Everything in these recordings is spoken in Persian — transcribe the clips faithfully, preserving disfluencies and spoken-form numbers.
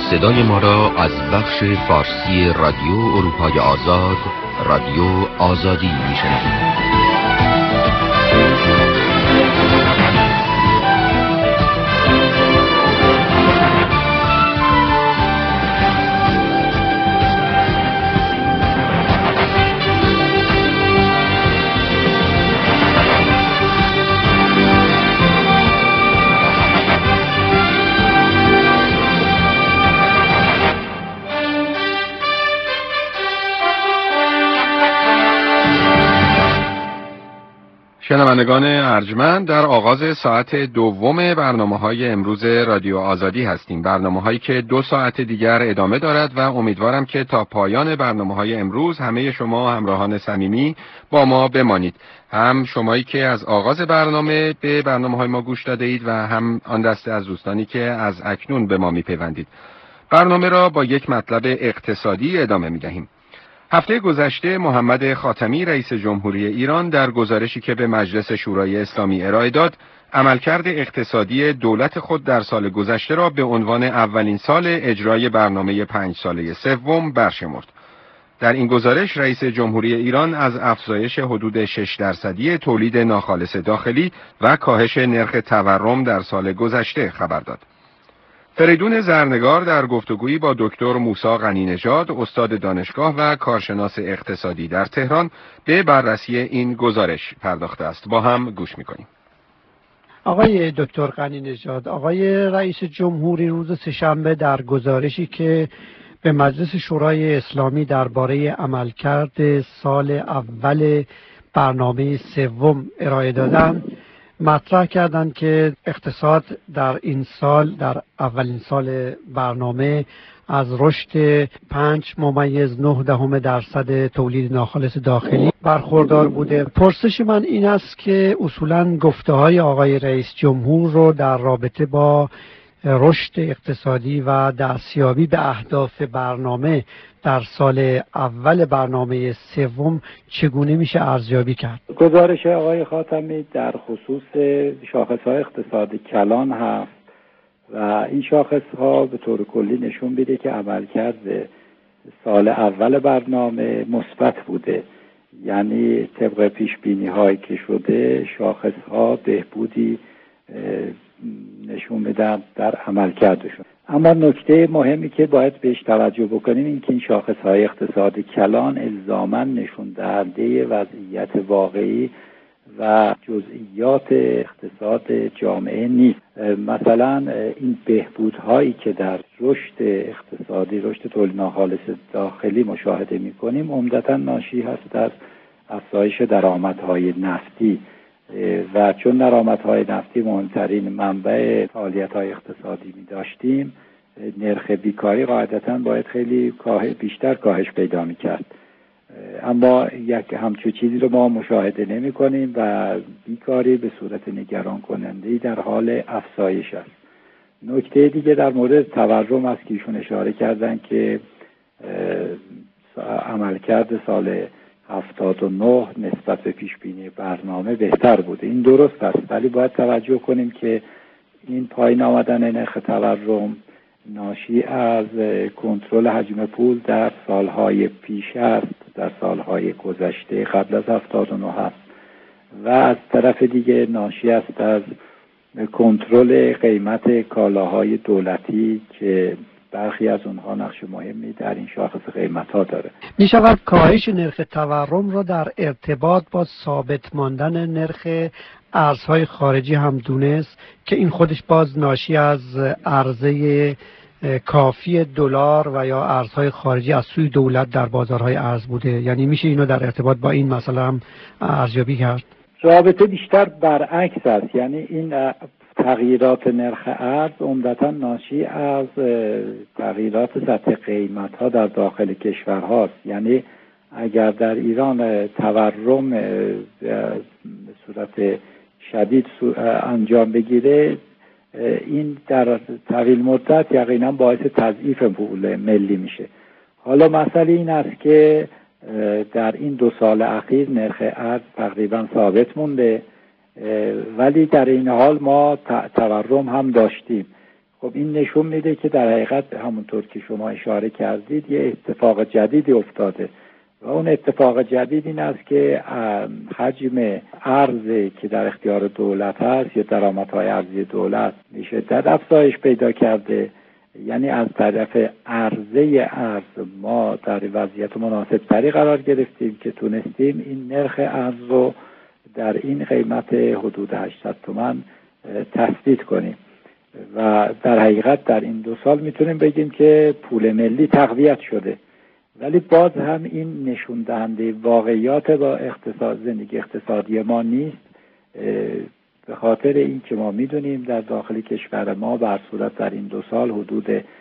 صدای ما را از بخش فارسی رادیو اروپای آزاد، رادیو آزادی میشنوید. شنوندگان ارجمند، در آغاز ساعت دوم برنامه‌های امروز رادیو آزادی هستیم. برنامه‌هایی که دو ساعت دیگر ادامه دارد و امیدوارم که تا پایان برنامه‌های امروز همه شما همراهان صمیمی با ما بمانید. هم شمایی که از آغاز برنامه به برنامه‌های ما گوش داده اید و هم آن دسته از دوستانی که از اکنون به ما می‌پیوندید. برنامه را با یک مطلب اقتصادی ادامه می‌دهیم. هفته گذشته محمد خاتمی رئیس جمهوری ایران در گزارشی که به مجلس شورای اسلامی ارائه داد، عملکرد اقتصادی دولت خود در سال گذشته را به عنوان اولین سال اجرای برنامه پنج ساله سوم برشمرد. در این گزارش رئیس جمهوری ایران از افزایش حدود شش درصدی تولید ناخالص داخلی و کاهش نرخ تورم در سال گذشته خبر داد. فریدون زرنگار در گفتگویی با دکتر موسی غنی‌نژاد، استاد دانشگاه و کارشناس اقتصادی در تهران، به بررسی این گزارش پرداخته است. با هم گوش می‌کنیم. آقای دکتر غنی‌نژاد، آقای رئیس جمهوری روز سه‌شنبه در گزارشی که به مجلس شورای اسلامی درباره عملکرد سال اول برنامه سوم ارائه دادند، مطرح کردند که اقتصاد در این سال، در اولین سال برنامه، از رشد پنج ممیز نه دهم درصد تولید ناخالص داخلی برخوردار بوده. پرسش من این است که اصولاً گفته های آقای رئیس جمهور رو در رابطه با رشد اقتصادی و دستیابی به اهداف برنامه در سال اول برنامه سوم چگونه میشه ارزیابی کرد؟ گزارش آقای خاتمی در خصوص شاخص‌های اقتصاد کلان هست و این شاخص‌ها به طور کلی نشون میده که عملکرد سال اول برنامه مثبت بوده، یعنی طبق پیش‌بینی‌هایی که شده شاخص‌ها بهبودی نشون میدن در عملکردشون. اما نکته مهمی که باید بهش توجه بکنیم این که این شاخص‌های اقتصاد کلان الزاماً نشون دهنده وضعیت واقعی و جزئیات اقتصاد جامعه نیست. مثلا این بهبودهایی که در رشد اقتصادی، رشد تولید ناخالص داخلی مشاهده می‌کنیم عمدتاً ناشی هست از افزایش درآمدهای نفتی و چون درآمدهای نفتی مهمترین منبع فعالیت‌های اقتصادی می داشتیم، نرخ بیکاری قاعدتاً باید خیلی بیشتر کاهش پیدا می کرد. اما یک همچون چیزی رو ما مشاهده نمی کنیم و بیکاری به صورت نگران کننده‌ای در حال افزایش است. نکته دیگه در مورد تورم است که ایشون اشاره کردن که عملکرد سال هفتاد و نه نسبت به پیش بینی برنامه بهتر بوده. این درست است، ولی باید توجه کنیم که این پایین آمدن نرخ تورم ناشی از کنترل حجم پول در سالهای پیش است، در سالهای گذشته قبل از هفتاد و نه است و از طرف دیگه ناشی است از کنترل قیمت کالاهای دولتی که برخی از اونها نقش مهمی در این شاخص قیمت ها داره. می شود کاهش نرخ تورم را در ارتباط با ثابت ماندن نرخ ارزهای خارجی هم دونست که این خودش باز ناشی از عرضه کافی دلار و یا ارزهای خارجی از سوی دولت در بازارهای ارز بوده؟ یعنی میشه اینو در ارتباط با این مسئله هم ارزیابی کرد؟ رابطه بیشتر برعکس است، یعنی این تغییرات نرخ ارز عمدتاً ناشی از تغییرات سطح قیمت ها در داخل کشور هاست. یعنی اگر در ایران تورم به صورت شدید انجام بگیره، این در طویل مدت یقینا باعث تضعیف پول ملی میشه. حالا مسئله این است که در این دو سال اخیر نرخ ارز تقریبا ثابت مونده، ولی در این حال ما تورم هم داشتیم. خب این نشون میده که در حقیقت همونطور که شما اشاره کردید یه اتفاق جدیدی افتاده و اون اتفاق جدید این است که حجم ارزی که در اختیار دولت هست یا درآمدهای ارزی دولت به شدت افزایش پیدا کرده. یعنی از طرف عرضه ارز ما در وضعیت مناسب تری قرار گرفتیم که تونستیم این نرخ ارز رو در این قیمت حدود هشتصد تومان تثبیت کنیم و در حقیقت در این دو سال میتونیم بگیم که پول ملی تقویت شده. ولی باز هم این نشون دهنده واقعیات با اقتصاد زندگی اقتصادی ما نیست، به خاطر این که ما میدونیم در داخل کشور ما بر صورت در این دو سال حدود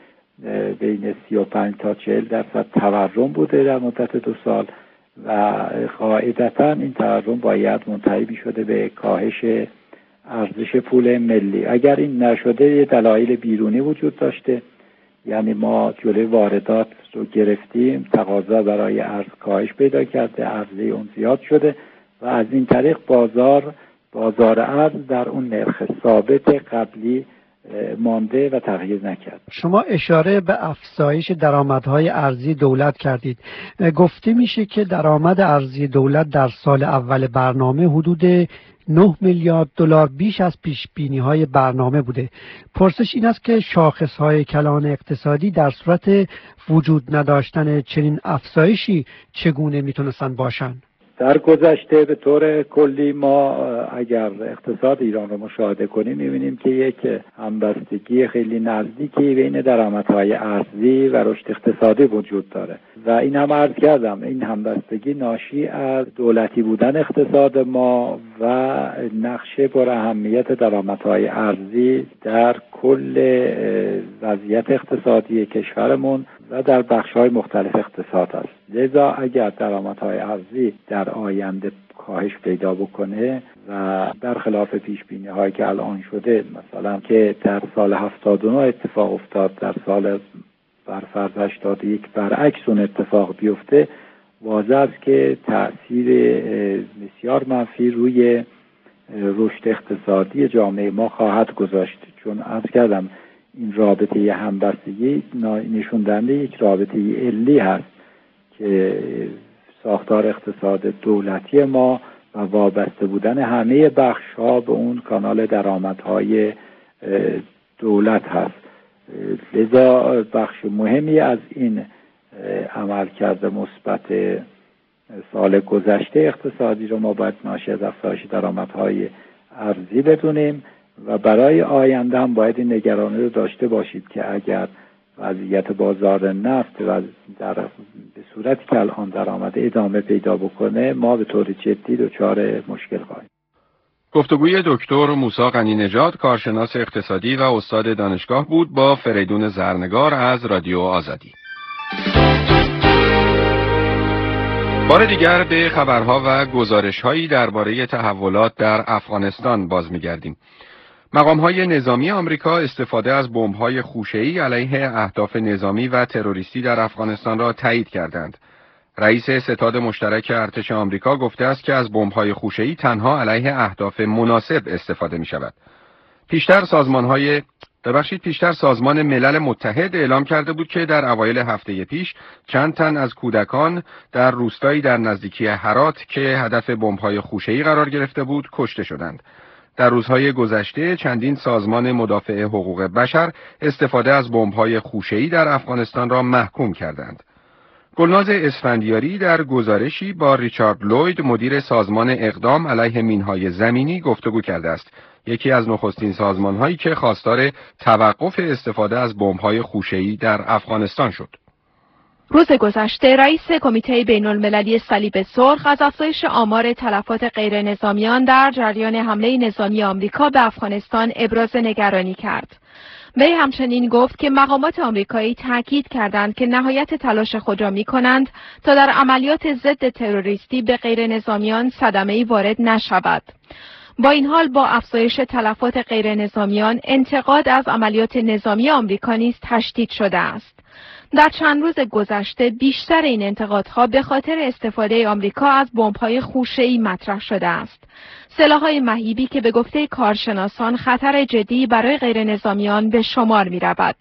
بین سی و پنج تا چهل درصد تورم بوده در مدت دو سال و قاعدتا این تورم باید منتهی شده به کاهش ارزش پول ملی. اگر این نشده دلایل بیرونی وجود داشته، یعنی ما جلوی واردات رو گرفتیم، تقاضا برای ارز کاهش پیدا کرده، عرضه اون زیاد شده و از این طریق بازار بازار ارز در اون نرخ ثابت قبلی مانده و تغییر نکرد. شما اشاره به افزایش درآمدهای ارزی دولت کردید. گفته میشه که درآمد ارزی دولت در سال اول برنامه حدود نه میلیارد دلار بیش از پیش بینی های برنامه بوده. پرسش این است که شاخص های کلان اقتصادی در صورت وجود نداشتن چنین افزایشی چگونه میتونستن باشن؟ در گذشته به طور کلی ما اگر اقتصاد ایران رو مشاهده کنیم می‌بینیم که یک همبستگی خیلی نزدیکی بین درآمدهای ارزی و رشد اقتصادی وجود داره و این هم عرض کردم این همبستگی ناشی از دولتی بودن اقتصاد ما و نقش پر اهمیت درآمدهای ارزی در کل وضعیت اقتصادی کشورمون و در بخش‌های مختلف اقتصاد است. لذا اگر درآمدهای ارزی در آینده کاهش پیدا بکنه و برخلاف پیش‌بینی‌هایی که الان شده، مثلا که در سال هفتاد و نه اتفاق افتاد، در سال برفرض هشتاد و یک برعکس اون اتفاق بیفته، واضح است که تأثیر بسیار منفی روی رشد اقتصادی جامعه ما خواهد گذاشت. چون عرض کردم این رابطه همبستگی نشون دهنده یک رابطه علی هست که ساختار اقتصاد دولتی ما و وابسته بودن همه بخش‌ها به اون کانال درآمدهای دولت هست. لذا بخش مهمی از این عملکرد مثبت سال گذشته اقتصادی رو ما باید ناشی از افزایش درآمدهای ارزی بدونیم و برای آینده هم باید این نگرانی رو داشته باشید که اگر وضعیت بازار نفت و در به صورتی که الان درآمد ادامه پیدا بکنه، ما به طور جدی دچار مشکل خواهیم. گفتگوی دکتر موسی غنی‌نژاد، کارشناس اقتصادی و استاد دانشگاه بود با فریدون زرنگار از رادیو آزادی. بار دیگر به خبرها و گزارش‌هایی درباره تحولات در افغانستان باز می‌گردیم. مقام‌های نظامی آمریکا استفاده از بمب‌های خوشه‌ای علیه اهداف نظامی و تروریستی در افغانستان را تایید کردند. رئیس ستاد مشترک ارتش آمریکا گفته است که از بمب‌های خوشه‌ای تنها علیه اهداف مناسب استفاده می‌شود. پیشتر سازمان‌های ببخشید پیشتر سازمان ملل متحد اعلام کرده بود که در اوایل هفته پیش چند تن از کودکان در روستایی در نزدیکی هرات که هدف بمب‌های خوشه‌ای قرار گرفته بود کشته شدند. در روزهای گذشته چندین سازمان مدافع حقوق بشر استفاده از بمب‌های خوشه‌ای در افغانستان را محکوم کردند. گلناز اسفندیاری در گزارشی با ریچارد لوید مدیر سازمان اقدام علیه مین‌های زمینی گفتگو کرده است. یکی از نخستین سازمان‌هایی که خواستار توقف استفاده از بمب‌های خوشه‌ای در افغانستان شد. روز گذشته رئیس کمیته بین‌المللی صلیب سرخ از افزایش آمار تلفات غیر نظامیان در جریان حمله نظامی آمریکا به افغانستان ابراز نگرانی کرد. وی همچنین گفت که مقامات آمریکایی تاکید کردند که نهایت تلاش خود را می‌کنند تا در عملیات ضد تروریستی به غیر نظامیان صدمه‌ای وارد نشود. با این حال با افزایش تلفات غیر نظامیان، انتقاد از عملیات نظامی آمریکا نیز تشدید شده است. در چند روز گذشته بیشتر این انتقادها به خاطر استفاده آمریکا از بمب‌های خوشه‌ای مطرح شده است. سلاح‌های مهیبی که به گفته کارشناسان خطر جدی برای غیر نظامیان به شمار می‌رود.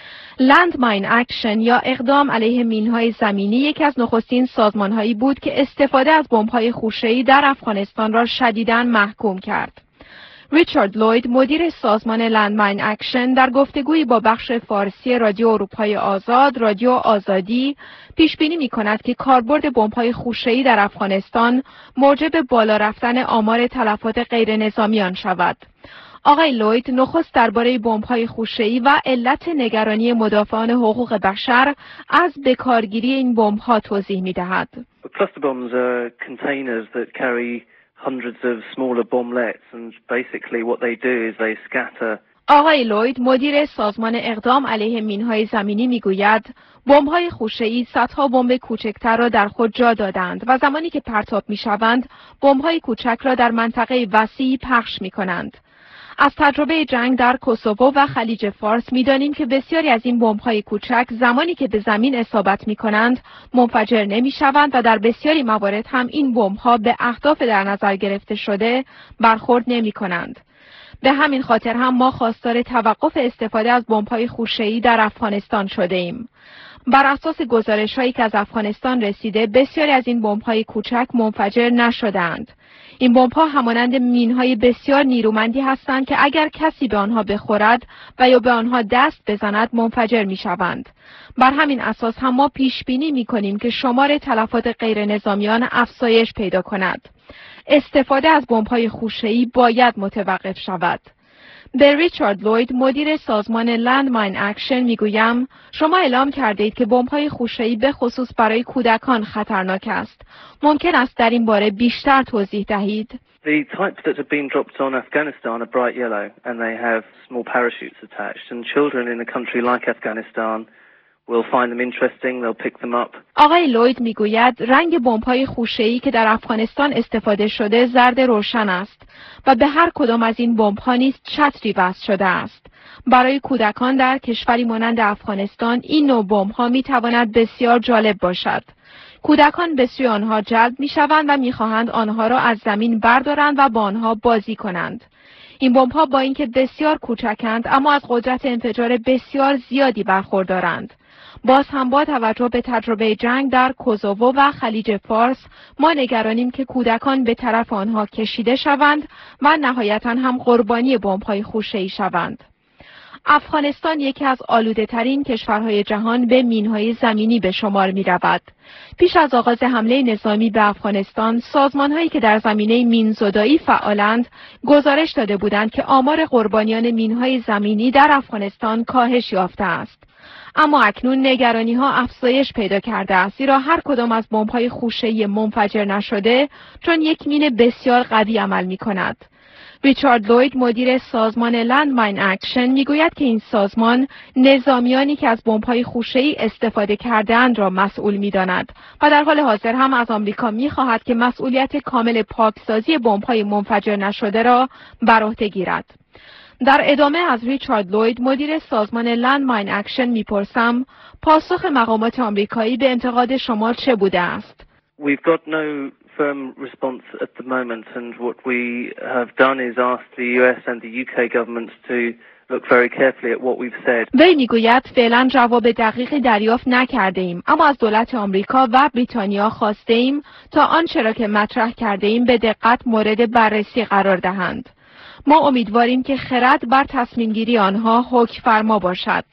لند ماین اکشن یا اقدام علیه مین‌های زمینی یکی از نخستین سازمان‌هایی بود که استفاده از بمب‌های خوشه‌ای در افغانستان را شدیداً محکوم کرد. ریچارد لوید، مدیر سازمان لند ماین اکشن، در گفتگویی با بخش فارسی رادیو اروپای آزاد، رادیو آزادی، پیش بینی می‌کند که کاربرد بمب‌های خوشه‌ای در افغانستان موجب بالا رفتن آمار تلفات غیر نظامیان شود. آقای لوید نخست درباره بمب‌های خوشه‌ای و علت نگرانی مدافعان حقوق بشر از بکارگیری این بمب‌ها توضیح می‌دهد. Cluster bombs are containers that carry hundreds of smaller bomblets and basically what they do is they scatter. آقای لوید، مدیر سازمان اقدام علیه مین‌های زمینی میگوید بمب‌های خوشه‌ای صدها بمب کوچکتر را در خود جا دادند و زمانی که پرتاب می‌شوند بمب‌های کوچک را در منطقه وسیعی پخش می‌کنند. از تجربه جنگ در کوسوو و خلیج فارس می‌دانیم که بسیاری از این بمب‌های کوچک زمانی که به زمین اصابت می‌کنند منفجر نمی‌شوند و در بسیاری موارد هم این بمب‌ها به اهداف در نظر گرفته شده برخورد نمی‌کنند. به همین خاطر هم ما خواستار توقف استفاده از بمب‌های خوشه‌ای در افغانستان شده‌ایم. بر اساس گزارش‌هایی که از افغانستان رسیده بسیاری از این بمب‌های کوچک منفجر نشده‌اند. این بمب‌ها همانند مین‌های بسیار نیرومندی هستند که اگر کسی به آنها بخورد و یا به آنها دست بزند منفجر می‌شوند. بر همین اساس هم ما پیش بینی می‌کنیم که شمار تلفات غیر نظامیان افزایش پیدا کند. استفاده از بمب‌های خوشه‌ای باید متوقف شود. به ریچارد لوید، مدیر سازمان لند ماین اکشن میگویم شما اعلام کرده اید که بمب‌های خوشه‌ای به خصوص برای کودکان خطرناک است. ممکن است در این باره بیشتر توضیح دهید؟ The types that have been dropped on Afghanistan are bright yellow and they have small parachutes attached and children in a country like Afghanistan will find them interesting, they'll pick them up. آقای لوید میگوید رنگ بمب‌های خوشه‌ای که در افغانستان استفاده شده زرد روشن است و به هر کدام از این بمب‌ها نیز چتری وصل شده است. برای کودکان در کشوری مانند افغانستان این نوع بمب‌ها می‌تواند بسیار جالب باشد. کودکان به سوی آنها جلب می‌شوند و می‌خواهند آنها را از زمین بردارند و با آنها بازی کنند. این بمب‌ها با اینکه بسیار کوچکند اما از قدرت انفجار بسیار زیادی برخوردارند. باز هم با توجه به تجربه جنگ در کوسوو و خلیج فارس ما نگرانیم که کودکان به طرف آنها کشیده شوند و نهایتاً هم قربانی بمب‌های خوشه‌ای شوند. افغانستان یکی از آلوده‌ترین کشورهای جهان به مین‌های زمینی به شمار می‌رود. پیش از آغاز حمله نظامی به افغانستان، سازمان‌هایی که در زمینه مین‌زدایی فعالند، گزارش داده بودند که آمار قربانیان مین‌های زمینی در افغانستان کاهش یافته است. اما اکنون نگرانی‌ها افزایش پیدا کرده است، زیرا هر کدام از بمب‌های خوشه‌ای منفجر نشده چون یک مین بسیار قوی عمل می‌کند. ریچارد لوید، مدیر سازمان لند ماین اکشن، میگوید که این سازمان نظامیانی که از بمب‌های خوشه‌ای استفاده کرده‌اند را مسئول می‌داند و در حال حاضر هم از آمریکا می‌خواهد که مسئولیت کامل پاکسازی بمب‌های منفجر نشده را بر عهده گیرد. در ادامه از ریچارد لوید، مدیر سازمان لند ماین اکشن، میپرسم پاسخ مقامات آمریکایی به انتقاد شما چه بوده است؟ We've got no firm response at the moment and what we have done is asked the U S and the U K governments to look very carefully at what we've said. وی میگوید فعلا جواب دقیقی دریافت نکرده ایم، اما از دولت آمریکا و بریتانیا خواسته ایم تا آنچه را که مطرح کرده ایم به دقت مورد بررسی قرار دهند. ما امیدواریم که خرد بر تصمیم گیری آنها حکم فرما باشد.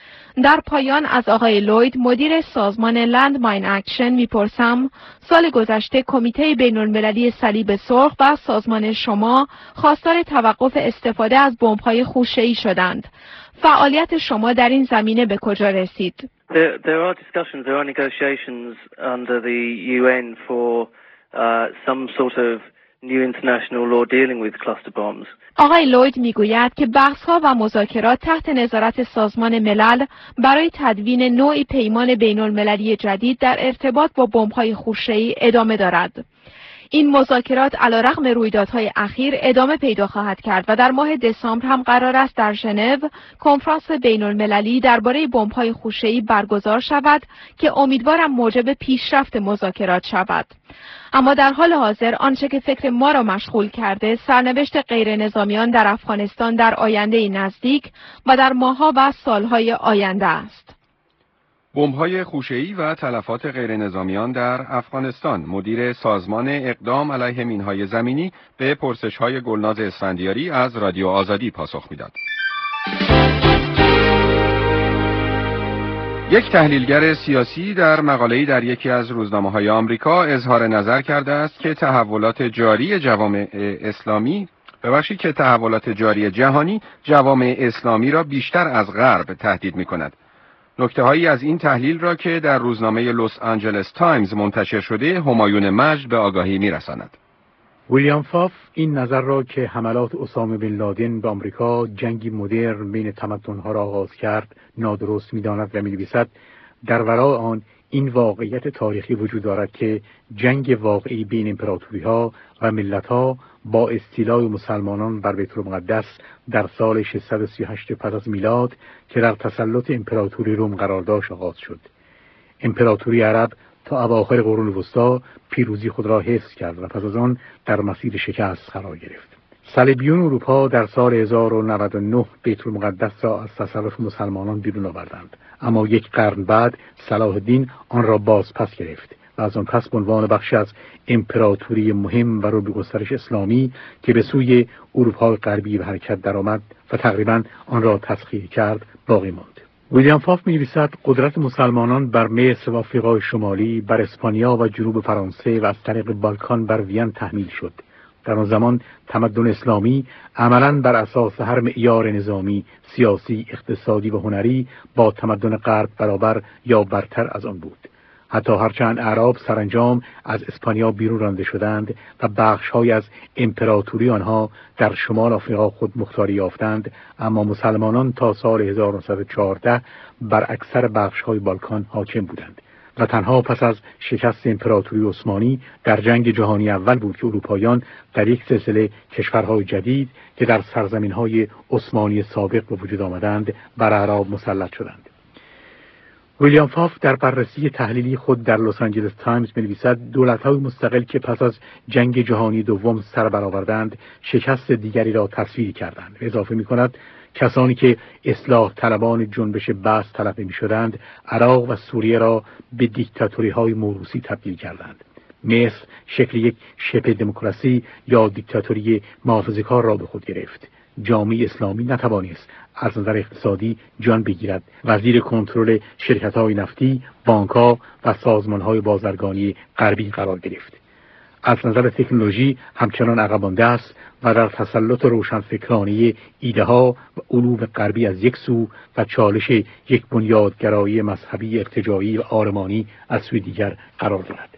در پایان از آقای لوید، مدیر سازمان لند ماین اکشن، میپرسم سال گذشته کمیته بین المللی صلیب سرخ و سازمان شما خواستار توقف استفاده از بمب‌های خوشه‌ای شدند. فعالیت شما در این زمینه به کجا رسید؟ There, there are discussions, there are negotiations under the U N for uh, some sort of new international law dealing with cluster bombs. آقای لوید میگوید که بحث‌ها و مذاکرات تحت نظارت سازمان ملل برای تدوین نوعی پیمان بین‌المللی جدید در ارتباط با بمب‌های خوشه‌ای ادامه دارد. این مذاکرات علیرغم رویدادهای اخیر ادامه پیدا خواهد کرد و در ماه دسامبر هم قرار است در ژنو کنفرانس بین المللی درباره بمب‌های خوشه‌ای برگزار شود که امیدوارم موجب پیشرفت مذاکرات شود. اما در حال حاضر آنچه که فکر ما را مشغول کرده سرنوشت غیر نظامیان در افغانستان در آینده نزدیک و در ماه‌ها و سالهای آینده است. بمب‌های خوشه‌ای و تلفات غیر نظامیان در افغانستان. مدیر سازمان اقدام علیه مین‌های زمینی به پرسش‌های گلناز اسفندیاری از رادیو آزادی پاسخ می‌داد. یک تحلیلگر سیاسی در مقاله‌ای در یکی از روزنامه‌های آمریکا اظهار نظر کرده است که تحولات جاری جوامع اسلامی ببخشید که تحولات جاری جهانی جوامع اسلامی را بیشتر از غرب تهدید می‌کند. نکته‌هایی از این تحلیل را که در روزنامه لس آنجلس تایمز منتشر شده همایون مجد به آگاهی می‌رساند. ویلیام فاف این نظر را که حملات اسامه بن لادن به آمریکا جنگی مدرن بین تمدن‌ها را آغاز کرد نادرست می‌داند و می‌نویسد در ورای آن این واقعیت تاریخی وجود دارد که جنگ واقعی بین امپراتوری‌ها و ملت‌ها با استیلای مسلمانان بر بیت المقدس در سال ششصد و سی و هشت پس از میلاد که در تسلط امپراتوری روم قرار داشت آغاز شد. امپراتوری عرب تا اواخر قرون وسطا پیروزی خود را حفظ کرد و پس از آن در مسیر شکست قرار گرفت. صلیبیون اروپا در سال هزار و نود و نه بیت المقدس را از تصرف مسلمانان بیرون آوردند، اما یک قرن بعد صلاح الدین آن را باز پس گرفت و از آن پس به عنوان بخشی از امپراتوری مهم و رو به گسترش اسلامی که به سوی اروپای غربی به حرکت درآمد و تقریبا آن را تسخیر کرد باقی ماند. ویلیام فاف می‌نویسد قدرت مسلمانان بر مصر و آفریقای شمالی، بر اسپانیا و جنوب فرانسه و از طریق بالکان بر وین تحمیل شد. در آن زمان تمدن اسلامی عملاً بر اساس هر معیار نظامی، سیاسی، اقتصادی و هنری با تمدن غرب برابر یا برتر از آن بود. حتی هرچند اعراب سرانجام از اسپانیا بیرون رانده شدند و بخش‌های از امپراتوری آنها در شمال آفریقا خود مختاری یافتند، اما مسلمانان تا سال هزار و نهصد و چهارده بر اکثر بخش‌های بالکان حاکم بودند و تنها پس از شکست امپراتوری عثمانی در جنگ جهانی اول بود که اروپاییان در یک سلسله کشورهای جدید که در سرزمین‌های عثمانی سابق به وجود آمدند بر اعراب مسلط شدند. ویلیام فاف در بررسی تحلیلی خود در لس آنجلس تایمز می‌نویسد دولت‌های مستقل که پس از جنگ جهانی دوم سر برآوردند شکست دیگری را تصویر کردند. اضافه می‌کند کسانی که اصلاح طلبان جنبش بعث طلب می‌شدند عراق و سوریه را به دیکتاتوری‌های موروثی تبدیل کردند. مصر شکل یک شبه دموکراسی یا دیکتاتوری محافظه‌کار را به خود گرفت. جامعه اسلامی نتوانست از نظر اقتصادی جان بگیرد. وزیر کنترل شرکت‌های نفتی، بانک‌ها و سازمان‌های بازرگانی غربی قرار گرفت. از نظر تکنولوژی همچنان عقب مانده است و در تسلط روشنفکرانه ایده‌ها و علوم غربی از یک سو و چالش یک بنیادگرایی مذهبی ارتجاعی و آرمانی از سوی دیگر قرار دارد.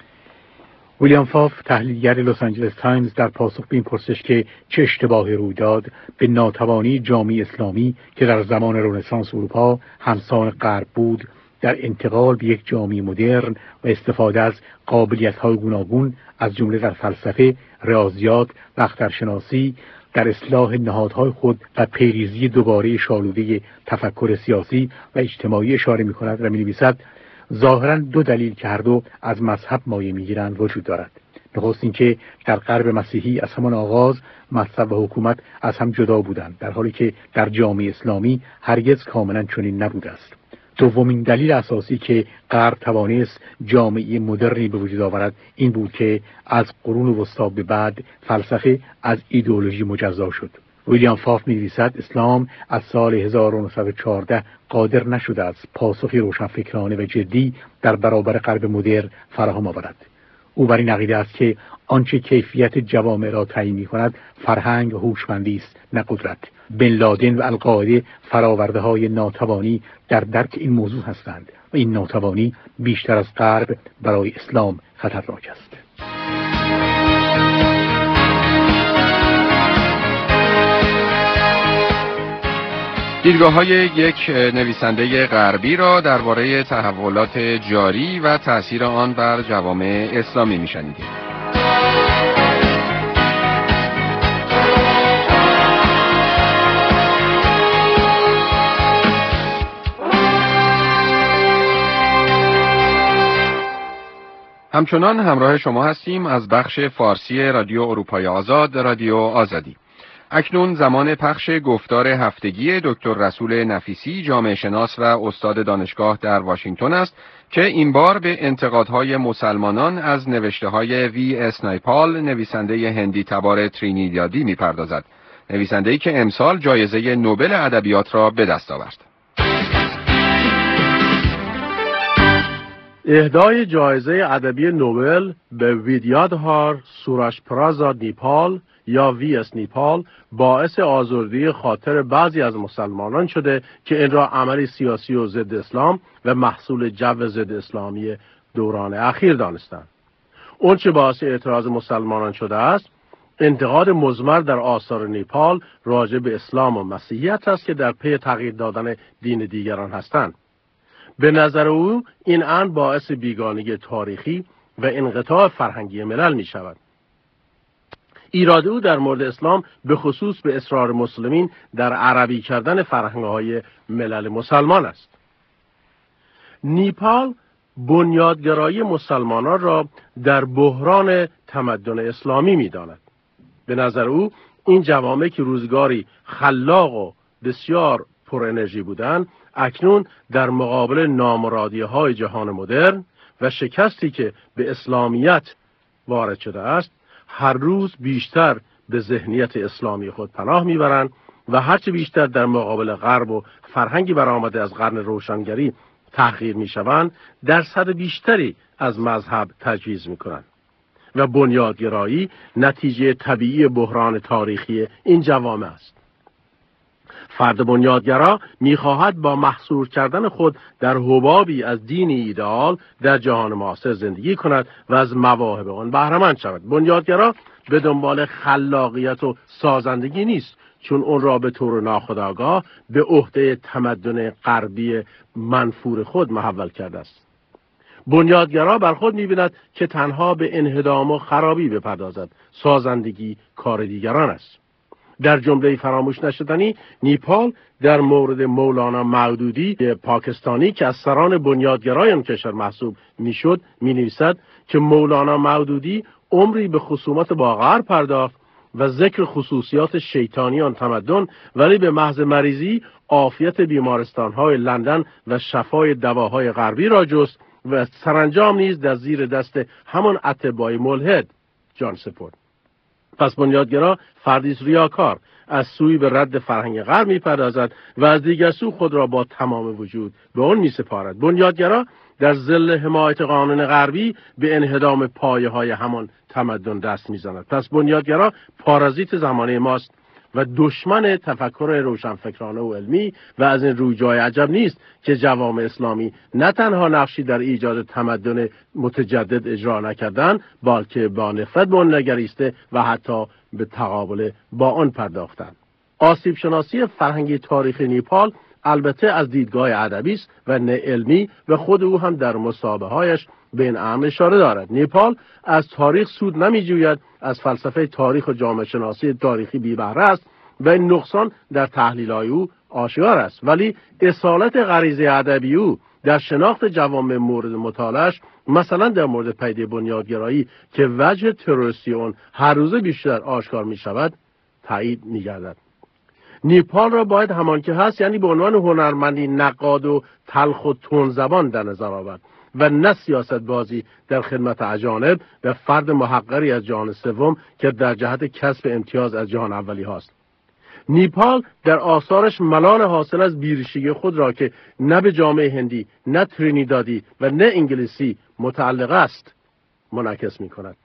ویلیام فاف تحلیلگر لس آنجلس تایمز در پاسخ به این پرسش که چه اشتباهی روی داد به ناتوانی جامعه اسلامی که در زمان رنسانس اروپا همسان غرب بود در انتقال به یک جامعه مدرن و استفاده از قابلیت‌های گوناگون از جمله در فلسفه، ریاضیات و اخترشناسی در اصلاح نهادهای خود و پیریزی دوباره شالوده تفکر سیاسی و اجتماعی اشاره می‌کند و می‌نویسد ظاهراً دو دلیل که هر دو از مذهب مایه می‌گیرند وجود دارد. نخست اینکه در غرب مسیحی از همان آغاز مذهب و حکومت از هم جدا بودند، در حالی که در جامعه اسلامی هرگز کاملاً چنین نبوده است. دومین دلیل اساسی که غرب توانست جامعه مدرنی به وجود آورد این بود که از قرون وسطی به بعد فلسفه از ایدئولوژی مجزا شد. ویلیام فاف می‌نویسد اسلام از سال هزار و نهصد و چهارده قادر نشده است پاسخی روشنفکرانه و جدی در برابر غرب مدرن فراهم آورد. او بر این عقیده است که آنچه کیفیت جوامع را تعیین می‌کند فرهنگ و هوشمندی است نه قدرت. بن لادن و القاعده فراورده‌های ناتوانی در درک این موضوع هستند و این ناتوانی بیشتر از غرب برای اسلام خطرناک است. دیدگاه‌های یک نویسنده غربی را درباره تحولات جاری و تأثیر آن بر جوامع اسلامی می‌شنیدید. همچنان همراه شما هستیم از بخش فارسی رادیو اروپای آزاد، رادیو آزادی. اکنون زمان پخش گفتار هفتگی دکتر رسول نفیسی، جامعه شناس و استاد دانشگاه در واشنگتن است که این بار به انتقادهای مسلمانان از نوشته‌های وی اس نایپال، نویسنده هندی تبار ترینیدادی می‌پردازد. نویسنده‌ای که امسال جایزه نوبل ادبیات را به دست آورد. اهدای جایزه ادبی نوبل به ویدیادهار سوراشپراساد نیپال یا وی اس نیپال باعث آزردگی خاطر بعضی از مسلمانان شده که این را عملی سیاسی و ضد اسلام و محصول جو ضد اسلامی دوران اخیر دانستند. اون چه باعث اعتراض مسلمانان شده است، انتقاد مضمر در آثار نیپال راجع به اسلام و مسیحیت است که در پی تغییر دادن دین دیگران هستند. به نظر او این امر باعث بیگانگی تاریخی و انقطاع فرهنگی ملل می شود. ایراد او در مورد اسلام به خصوص به اصرار مسلمین در عربی کردن فرهنگ‌های ملل مسلمان است. نیپال بنیادگرایی مسلمانان را در بحران تمدن اسلامی می داند. به نظر او این جوامع که روزگاری خلاق و بسیار پر انرژی بودند، اکنون در مقابل نامرادی‌های جهان مدرن و شکستی که به اسلامیت وارد شده است، هر روز بیشتر به ذهنیت اسلامی خود پناه میبرند و هرچه بیشتر در مقابل غرب و فرهنگی برآمده از قرن روشنگری تحقیر میشوند، درصد بیشتری از مذهب تجویز میکنند و بنیادگرایی نتیجه طبیعی بحران تاریخی این جوامع است. فرد بنیادگرا میخواهد با محصور کردن خود در حبابی از دینی ایدئال در جهان معاصر زندگی کند و از مواهب آن بهره‌مند شود. بنیادگرا به دنبال خلاقیت و سازندگی نیست، چون اون را به طور ناخودآگاه به عهده تمدن غربی منفور خود محول کرده است. بنیادگرا بر خود می‌بیند که تنها به انهدام و خرابی بپردازد. سازندگی کار دیگران است. در جمله فراموش نشدنی، نیپال در مورد مولانا مودودی پاکستانی که از سران بنیادگرای آن کشور محسوب میشد می‌نویسد که مولانا مودودی عمری به خصومت با غرب پرداخت و ذکر خصوصیات شیطانی آن تمدن، ولی به محض مریضی عافیت بیمارستان‌های لندن و شفای دواهای غربی را جست و سرانجام نیز در زیر دست همان اطبای ملحد جان سپرد. پس بنیادگرا فردی است ریاکار، از سوی به رد فرهنگ غرب می‌پردازد و از دیگر سو خود را با تمام وجود به آن می‌سپارد. بنیادگرا در ظل حمایت قانون غربی به انهدام پایه‌های همان تمدن دست می‌زند. پس بنیادگرا پارازیت زمانه ماست و دشمن تفکر روشنفکرانه و علمی و از این رو جای عجب نیست که جوامع اسلامی نه تنها نقشی در ایجاد تمدن متجدد اجرا نکردند، بلکه با نفرت به آن نگریسته و حتی به تقابل با آن پرداختند. آسیب شناسی فرهنگی تاریخی نیپال البته از دیدگاه ادبی است و نه علمی و خود او هم در مصاحبه‌هایش به این امر اشاره دارد. نیپال از تاریخ سود نمی‌جوید، از فلسفه تاریخ و جامعه شناسی تاریخی بی بهره است و این نقصان در تحلیل‌های او آشکار است، ولی اصالت غریزه ادبی او در شناخت جوامع مورد مطالعه‌اش، مثلا در مورد پدیده بنیادگرایی که وجه تروریستی آن هر روزه بیشتر آشکار می‌شود، تایید می‌گردد. نیپال را باید همان که هست، یعنی به عنوان هنرمندی نقاد و تلخ و تند زبان در نظر آورد و نه سیاست بازی در خدمت اجانب و فرد محقری از جهان سوم که در جهت کسب امتیاز از جهان اولی هاست. نیپال در آثارش ملال حاصل از بیریشگی خود را که نه به جامعه هندی، نه ترینیدادی و نه انگلیسی متعلق است منعکس می کند.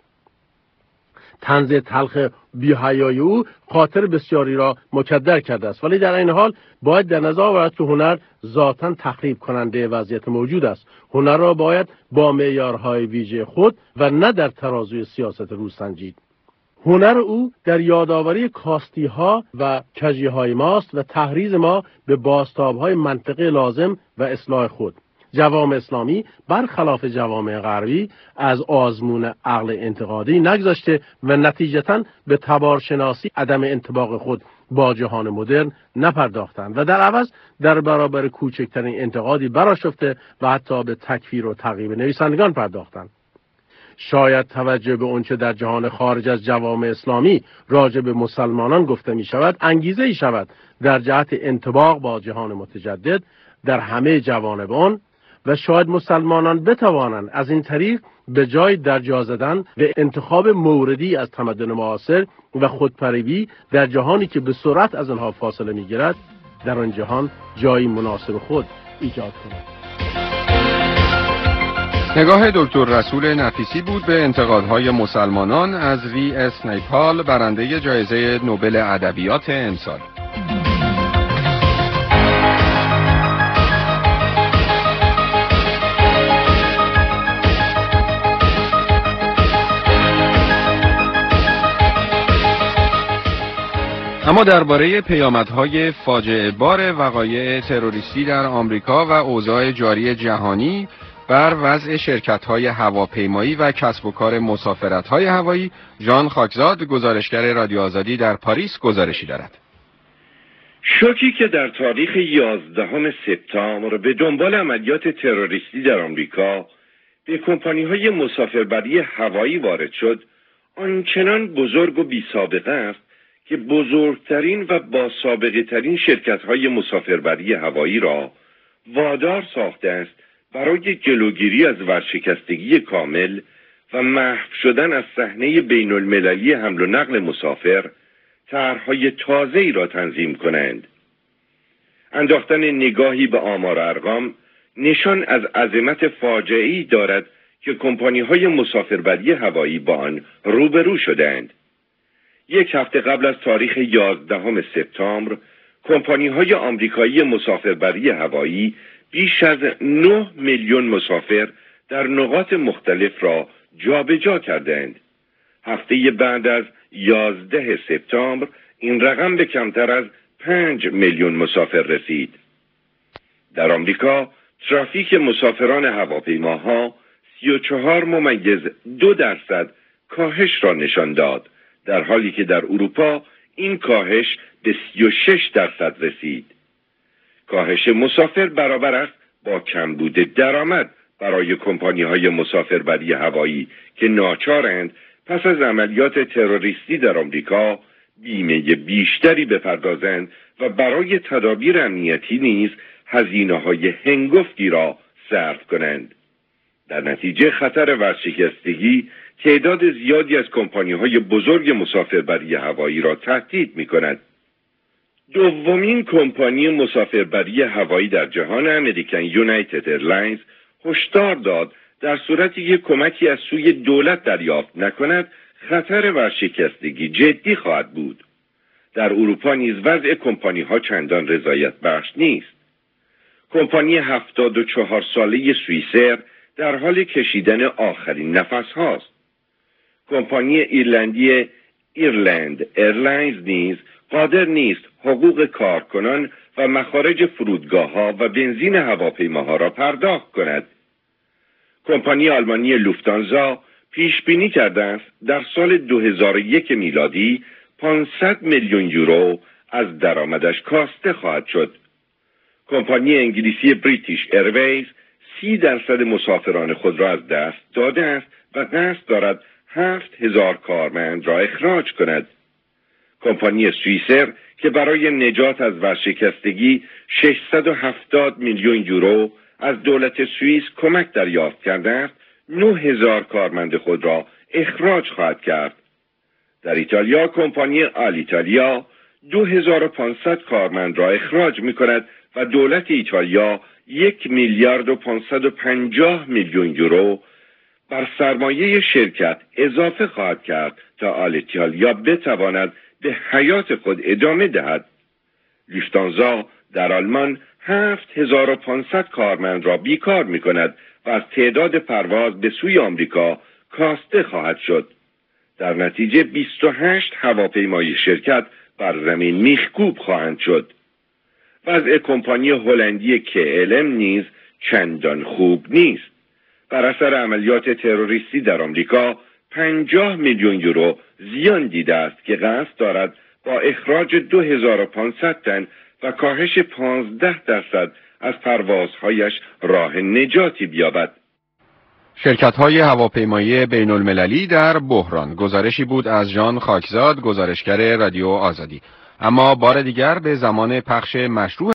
طنز تلخ بی‌حیایی او خاطر بسیاری را مکدر کرده است، ولی در این حال باید در نظر آورد که هنر ذاتاً تخریب کننده وضعیت موجود است. هنر را باید با معیارهای ویژه خود و نه در ترازوی سیاست روز سنجید. هنر او در یادآوری کاستی‌ها و کجی‌های ماست و تحریض ما به بازتاب‌های منطقی لازم و اصلاح خود. جوامع اسلامی برخلاف جوامع غربی از آزمون عقل انتقادی نگذاشته و نتیجتاً به تبارشناسی عدم انطباق خود با جهان مدرن نپرداختند و در عوض در برابر کوچکترین انتقادی برآشفته و حتی به تکفیر و تعقیب نویسندگان پرداختند. شاید توجه به اونچه در جهان خارج از جوامع اسلامی راجع به مسلمانان گفته می شود انگیزه ای شود در جهت انطباق با جهان متجدد در همه جوانب آن و شاید مسلمانان بتوانند از این طریق به جای درجا زدن و انتخاب موردی از تمدن معاصر و خودپریبی در جهانی که به سرعت از آنها فاصله می‌گیرد در آن جهان جایی مناسب خود ایجاد کنند. نگاه دکتر رسول نفیسی بود به انتقادهای مسلمانان از وی اس نیپال، برنده جایزه نوبل ادبیات امسال. اما درباره پیامدهای فاجعه بار وقایع تروریستی در آمریکا و اوضاع جاری جهانی بر وضع شرکت‌های هواپیمایی و کسب و کار مسافرت‌های هوایی، ژان خاکزاد، گزارشگر رادیو آزادی در پاریس گزارشی دارد. شوکی که در تاریخ یازدهم سپتامبر به دنبال عملیات تروریستی در آمریکا به کمپانی‌های مسافربری هوایی وارد شد، آنچنان بزرگ و بی‌سابقه است که بزرگترین و با سابقه ترین شرکت‌های مسافربری هوایی را وادار ساخته است برای جلوگیری از ورشکستگی کامل و محو شدن از صحنه بین المللی حمل و نقل مسافر طرح‌های تازه‌ای را تنظیم کنند. انداختن نگاهی به آمار و ارقام نشان از عظمت فاجعه‌ای دارد که کمپانی‌های مسافربری هوایی با آن روبرو شدند. یک هفته قبل از تاریخ یازدهم سپتامبر، کمپانی‌های آمریکایی مسافربری هوایی بیش از نه میلیون مسافر در نقاط مختلف را جابجا کردند. هفته بعد از یازده سپتامبر این رقم به کمتر از پنج میلیون مسافر رسید. در آمریکا ترافیک مسافران هواپیماها سی و چهار ممیز دو درصد کاهش را نشان داد، در حالی که در اروپا این کاهش به سی و شش درصد رسید. کاهش مسافر برابر است با کمبود درآمد برای کمپانی‌های مسافربری هوایی که ناچارند پس از عملیات تروریستی در آمریکا بیمه بیشتری بپردازند و برای تدابیر امنیتی نیز هزینه‌های هنگفتی را صرف کنند. در نتیجه خطر ورشکستگی تعداد زیادی از کمپانی‌های بزرگ مسافربری هوایی را تهدید می‌کند. دومین کمپانی مسافربری هوایی در جهان، امریکن یونایتد ایرلاینز، هشدار داد در صورتی که کمکی از سوی دولت دریافت نکند، خطر ورشکستگی جدی خواهد بود. در اروپا نیز وضع کمپانی‌ها چندان رضایت بخش نیست. کمپانی هفتاد و چهار ساله سوئیسر در حال کشیدن آخرین نفس هاست. کمپانی ایرلندی ایرلند ایرلاینز نیز قادر نیست حقوق کارکنان و مخارج فرودگاه‌ها و بنزین هواپیماها را پرداخت کند. کمپانی آلمانی لوفتانزا پیش بینی کرده است در سال دو هزار و یک میلادی پانصد میلیون یورو از درآمدش کاسته خواهد شد. کمپانی انگلیسی بریتیش ایرویز سی درصد مسافران خود را از دست داده است و قصد دارد هفت هزار کارمند را اخراج کند. کمپانی سوئیسر که برای نجات از ورشکستگی ششصد و هفتاد میلیون یورو از دولت سوئیس کمک دریافت کرده است، نه هزار کارمند خود را اخراج خواهد کرد. در ایتالیا کمپانی آلیتالیا دو هزار و پانصد کارمند را اخراج می کند و دولت ایتالیا یک میلیارد و پانصد و پنجاه میلیون یورو بر سرمایه شرکت اضافه خواهد کرد تا آلیتالیا بتواند به حیات خود ادامه دهد. لوفتانزا در آلمان هفت هزار و پانصد کارمند را بیکار می کند و از تعداد پرواز به سوی آمریکا کاسته خواهد شد. در نتیجه بیست و هشت هواپیمای شرکت بر زمین میخکوب خواهند شد. وضع کمپانی هلندی کی ال ام نیز چندان خوب نیست. بر اثر عملیات تروریستی در آمریکا پنجاه میلیون یورو زیان دیده است که قصد دارد با اخراج دو هزار و پانصد تن و کاهش پانزده درصد از پروازهایش راه نجاتی بیابد. شرکت‌های هواپیمایی بین المللی در بحران. گزارشی بود از ژان خاکزاد، گزارشگر رادیو آزادی. اما بار دیگر به زمان پخش مشروع